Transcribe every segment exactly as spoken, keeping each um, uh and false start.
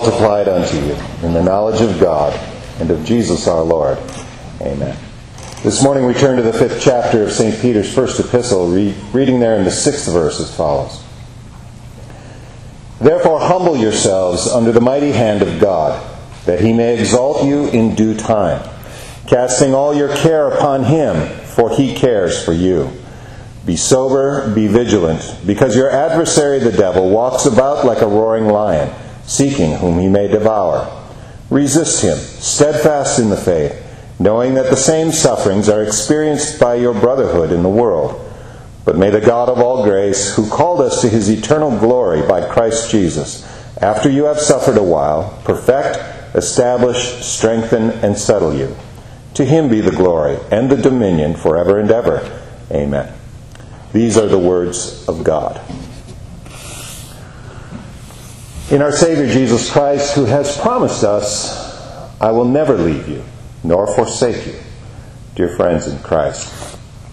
multiplied unto you in the knowledge of God and of Jesus our Lord. Amen. This morning we turn to the fifth chapter of Saint Peter's first epistle, re- reading there in the sixth verse as follows. Therefore humble yourselves under the mighty hand of God, that he may exalt you in due time, casting all your care upon him, for he cares for you. Be sober, be vigilant, because your adversary the devil walks about like a roaring lion, seeking whom he may devour. Resist him, steadfast in the faith, knowing that the same sufferings are experienced by your brotherhood in the world. But may the God of all grace, who called us to his eternal glory by Christ Jesus, after you have suffered a while, perfect, establish, strengthen, and settle you. To him be the glory and the dominion forever and ever. Amen. These are the words of God. In our Savior Jesus Christ, who has promised us, I will never leave you, nor forsake you, dear friends in Christ.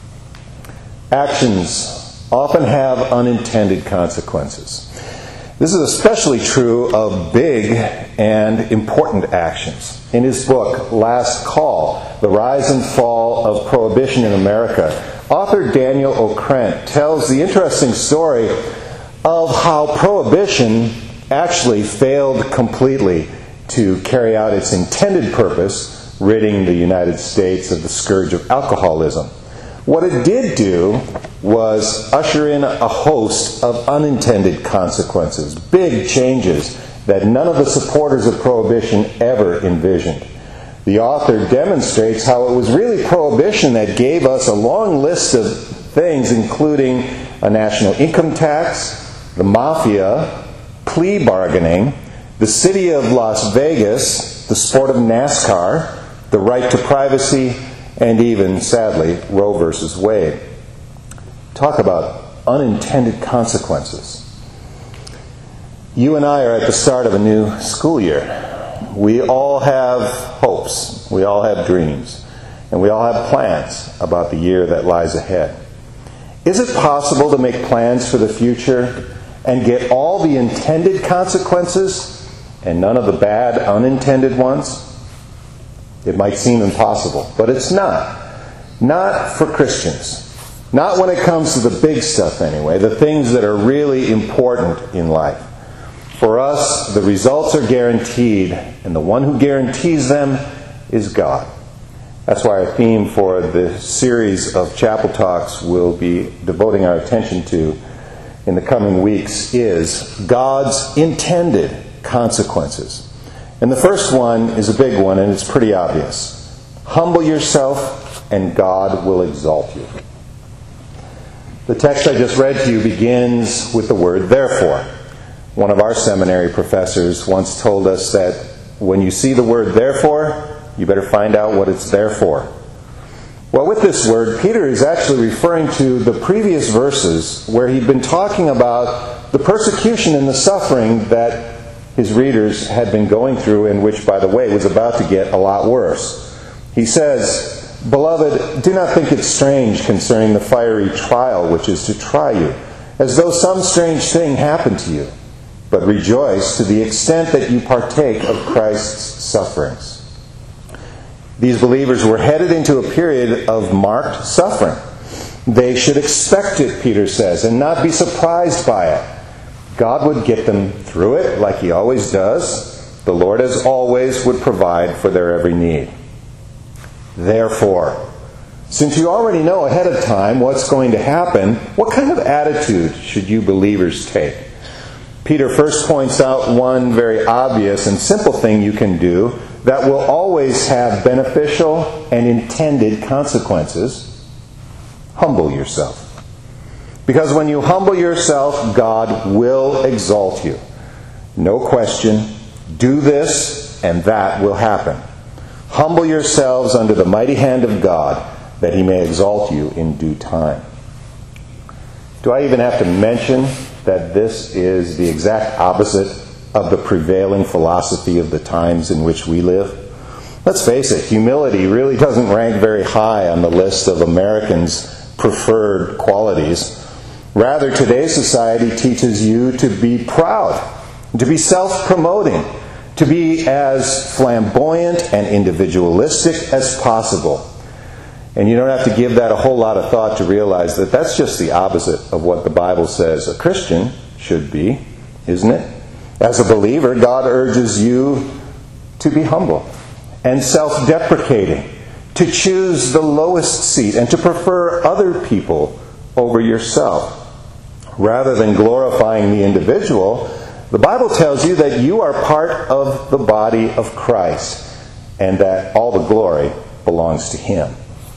Actions often have unintended consequences. This is especially true of big and important actions. In his book, Last Call, The Rise and Fall of Prohibition in America, author Daniel Okrent tells the interesting story of how prohibition actually failed completely to carry out its intended purpose, ridding the United States of the scourge of alcoholism. What it did do was usher in a host of unintended consequences, big changes that none of the supporters of prohibition ever envisioned. The author demonstrates how it was really prohibition that gave us a long list of things, including a national income tax, the mafia, plea bargaining, the city of Las Vegas, the sport of NASCAR, the right to privacy, and even, sadly, Roe versus Wade. Talk about unintended consequences. You and I are at the start of a new school year. We all have hopes, we all have dreams, and we all have plans about the year that lies ahead. Is it possible to make plans for the future and get all the intended consequences and none of the bad unintended ones? It might seem impossible, but it's not. Not for Christians. Not when it comes to the big stuff anyway, the things that are really important in life. For us, the results are guaranteed, and the one who guarantees them is God. That's why our theme for the series of chapel talks we'll be devoting our attention to in the coming weeks is God's intended consequences. And the first one is a big one, and it's pretty obvious. Humble yourself, and God will exalt you. The text I just read to you begins with the word therefore. One of our seminary professors once told us that when you see the word therefore, you better find out what it's there for. Well, with this word, Peter is actually referring to the previous verses where he'd been talking about the persecution and the suffering that his readers had been going through, and which, by the way, was about to get a lot worse. He says, Beloved, do not think it strange concerning the fiery trial which is to try you, as though some strange thing happened to you, but rejoice to the extent that you partake of Christ's sufferings. These believers were headed into a period of marked suffering. They should expect it, Peter says, and not be surprised by it. God would get them through it like he always does. The Lord, as always, would provide for their every need. Therefore, since you already know ahead of time what's going to happen, what kind of attitude should you believers take? Peter first points out one very obvious and simple thing you can do that will always have beneficial and intended consequences. Humble yourself. Because when you humble yourself, God will exalt you. No question. Do this, and that will happen. Humble yourselves under the mighty hand of God, that he may exalt you in due time. Do I even have to mention that this is the exact opposite of the prevailing philosophy of the times in which we live? Let's face it, humility really doesn't rank very high on the list of Americans' preferred qualities. Rather, today's society teaches you to be proud, to be self-promoting, to be as flamboyant and individualistic as possible. And you don't have to give that a whole lot of thought to realize that that's just the opposite of what the Bible says a Christian should be, isn't it? As a believer, God urges you to be humble and self-deprecating, to choose the lowest seat and to prefer other people over yourself. Rather than glorifying the individual, the Bible tells you that you are part of the body of Christ and that all the glory belongs to Him.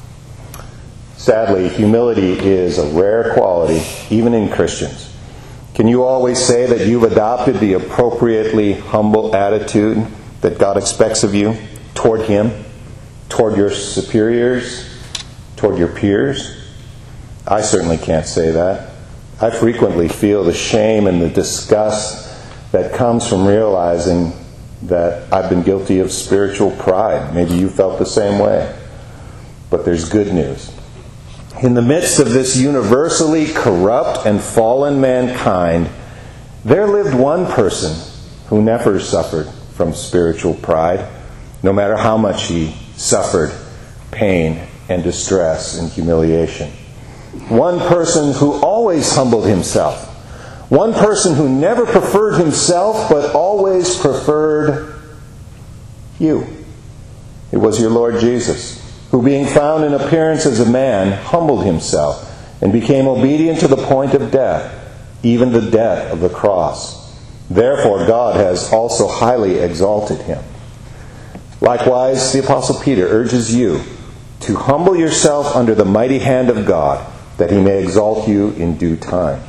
Sadly, humility is a rare quality, even in Christians. Can you always say that you've adopted the appropriately humble attitude that God expects of you toward Him, toward your superiors, toward your peers? I certainly can't say that. I frequently feel the shame and the disgust that comes from realizing that I've been guilty of spiritual pride. Maybe you felt the same way. But there's good news. In the midst of this universally corrupt and fallen mankind, there lived one person who never suffered from spiritual pride, no matter how much he suffered pain and distress and humiliation. One person who always humbled himself. One person who never preferred himself, but always preferred you. It was your Lord Jesus, who being found in appearance as a man, humbled himself and became obedient to the point of death, even the death of the cross. Therefore God has also highly exalted him. Likewise, the Apostle Peter urges you to humble yourself under the mighty hand of God, that He may exalt you in due time.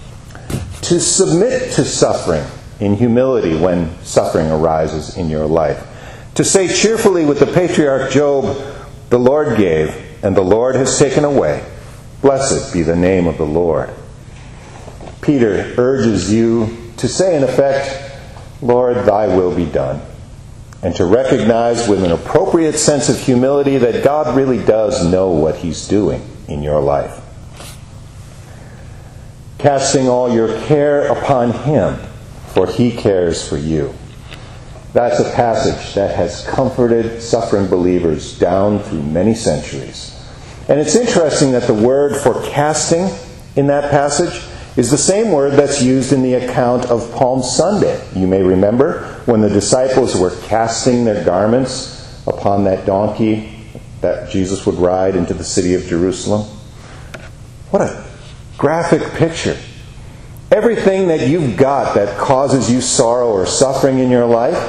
To submit to suffering in humility when suffering arises in your life. To say cheerfully with the patriarch Job, "The Lord gave, and the Lord has taken away. Blessed be the name of the Lord." Peter urges you to say in effect, "Lord, thy will be done." And to recognize with an appropriate sense of humility that God really does know what He's doing in your life. Casting all your care upon Him, for He cares for you. That's a passage that has comforted suffering believers down through many centuries. And it's interesting that the word for casting in that passage is the same word that's used in the account of Palm Sunday. You may remember when the disciples were casting their garments upon that donkey that Jesus would ride into the city of Jerusalem. What a graphic picture. Everything that you've got that causes you sorrow or suffering in your life,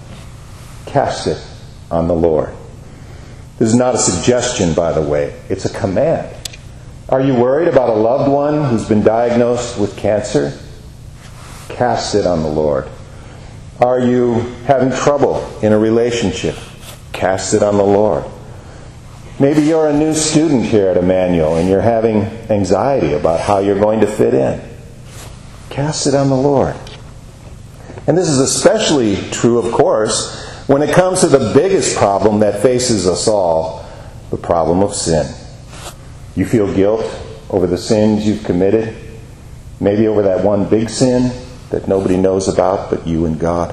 cast it on the Lord. This is not a suggestion, by the way. It's a command. Are you worried about a loved one who's been diagnosed with cancer? Cast it on the Lord. Are you having trouble in a relationship? Cast it on the Lord. Maybe you're a new student here at Emmanuel and you're having anxiety about how you're going to fit in. Cast it on the Lord. And this is especially true, of course, when it comes to the biggest problem that faces us all, the problem of sin. You feel guilt over the sins you've committed, maybe over that one big sin that nobody knows about but you and God.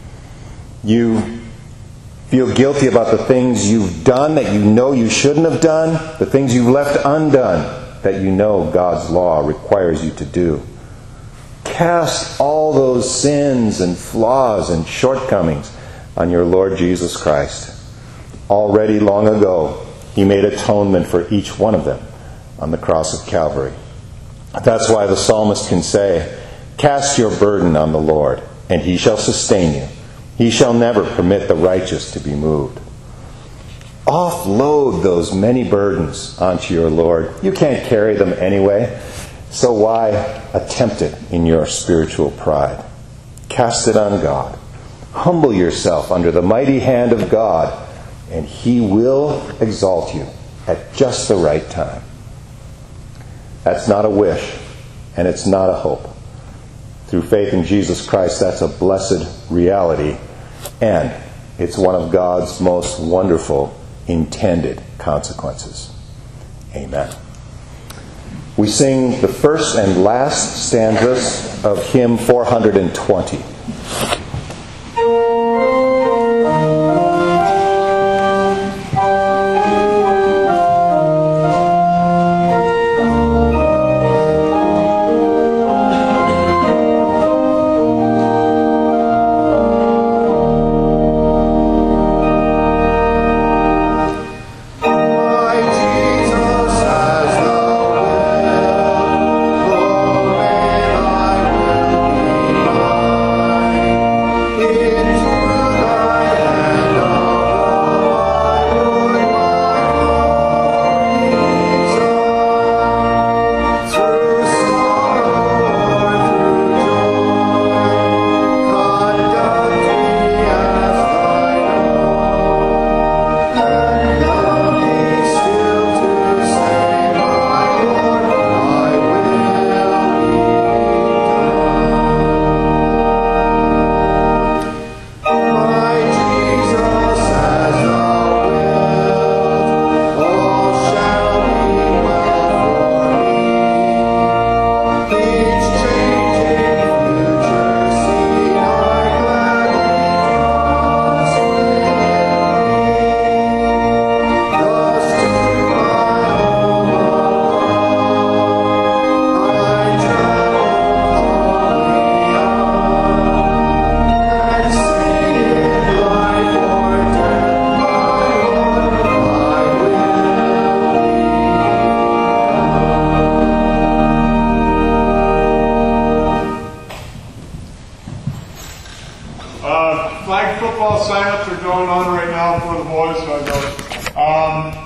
You feel guilty about the things you've done that you know you shouldn't have done, the things you've left undone that you know God's law requires you to do. Cast all those sins and flaws and shortcomings on your Lord Jesus Christ. Already long ago, He made atonement for each one of them on the cross of Calvary. That's why the psalmist can say, "Cast your burden on the Lord, and He shall sustain you. He shall never permit the righteous to be moved." Offload those many burdens onto your Lord. You can't carry them anyway, so why attempt it in your spiritual pride? Cast it on God. Humble yourself under the mighty hand of God, and He will exalt you at just the right time. That's not a wish, and it's not a hope. Through faith in Jesus Christ, that's a blessed reality, and it's one of God's most wonderful intended consequences. Amen. We sing the first and last stanzas of hymn four hundred twenty. Um,